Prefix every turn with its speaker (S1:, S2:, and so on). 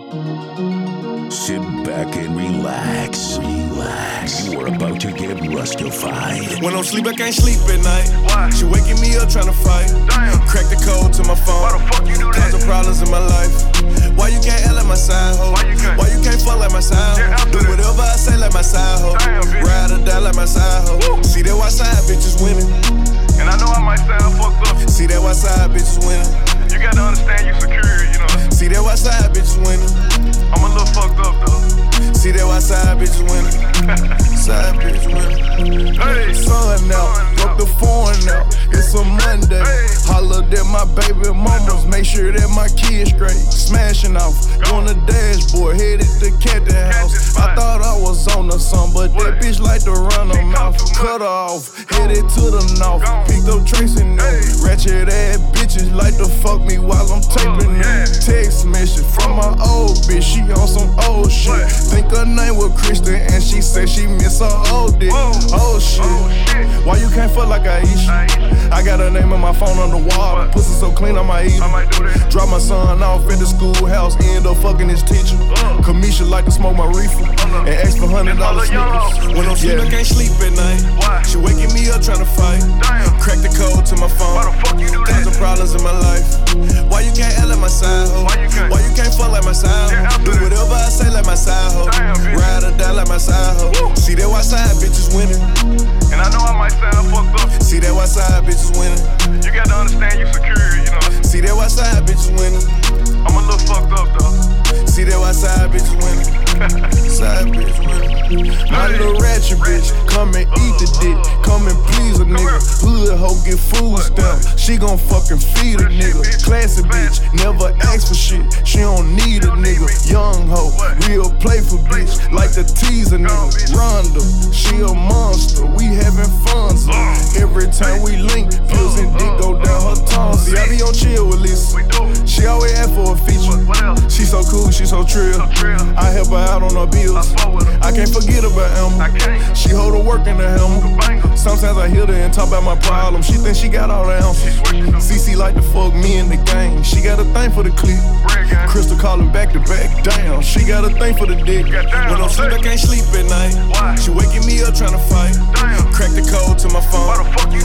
S1: Sit back and relax. You are about to get rustified.
S2: When I'm sleep, I can't sleep at night.
S3: Why?
S2: She waking me up trying to fight.
S3: Damn.
S2: Crack the code to my phone.
S3: Why the fuck you do that?
S2: Causing problems in my life. Why you can't act like my side hoe?
S3: Why you can't?
S2: Fuck like my side hoe?
S3: Yeah, after
S2: Do
S3: that.
S2: whatever I say like my side hoe.
S3: Damn, bitch.
S2: Ride or die like my side hoe.
S3: Woo.
S2: See that white side bitches winning.
S3: And I know I might sound fucked up.
S2: See that white side bitches winning.
S3: You gotta understand you secure, you know.
S2: See that white side bitches winning.
S3: I'm a little fucked up though.
S2: See that white side bitches winning. Side bitch winning.
S3: Hey.
S2: Sun out, broke the phone out. It's a Monday.
S3: Hey.
S2: Hollered at my baby mamas, make sure that my kids straight. Smashing off on the dashboard, headed to Cathy house. I thought I was on the sun, but that bitch like to run her mouth. Cut her off, headed to the north. Picked up Tracy now. Ratchet ass bitches like to fuck me while I'm taping them. Text message from my old bitch, she on some old shit. Think her name was Kristen and she said she miss her old dick. Oh shit. Why you can't fuck like Aisha? I got her name in my phone on the wall. Pussy so clean I might eat
S3: I might do that.
S2: Drop my son off at the schoolhouse, end up fucking his teacher. Kamisha like to smoke my reefer and ask for $100 sneakers. When I'm sleep, I can't sleep at night.
S3: Why?
S2: She waking me up trying to fight.
S3: Damn.
S2: Crack the code to my phone.
S3: Why the fuck you do that?
S2: Causing problems in my life. Why you can't act like my side hoe?
S3: Why you can't?
S2: Fuck like my side
S3: Yeah,
S2: hoe?
S3: after
S2: Do
S3: that.
S2: whatever I say like my side hoe.
S3: Damn, bitch.
S2: Ride or die like my side hoe.
S3: Woo.
S2: See that white side bitches winning.
S3: And I know I might sound fucked up.
S2: See that white side bitches winning.
S3: You gotta understand you secure, you know.
S2: See that white side bitches winning.
S3: I'm a little fucked up though.
S2: See that white side bitches winning. Side bitch winning. My little ratchet bitch, come and eat the dick. Come and please a nigga. Hood hoe get food stamp. She gon' fucking feed a nigga. Classy bitch, never ask for shit. She don't need a nigga. Young hoe, real playful bitch. Like to tease a nigga. Rhonda, she a monster. We having fun. So every time we link, pills and dick go down her tongue. See, I be on chill with Lisa.
S3: We do.
S2: She always ask for a feature.
S3: What else?
S2: She so cool, she so trill.
S3: trill.
S2: I help her out on her bills.
S3: I fuck with her.
S2: I can't forget about Emma.
S3: I can't.
S2: She hold her work in the helmet.
S3: Banger.
S2: Sometimes I hear her and talk about my problem. She think she got all the answers.
S3: switching up.
S2: CC like to fuck me in the game. She got a thing for the clip.
S3: Bread gang.
S2: Crystal calling back to back. Damn, she got a thing for the dick.
S3: Got down
S2: When I'm
S3: all
S2: sleep,
S3: day.
S2: I can't sleep at night.
S3: Why?
S2: She waking me up trying to fight.
S3: Damn.
S2: Crack the code to my phone.
S3: Why the fuck you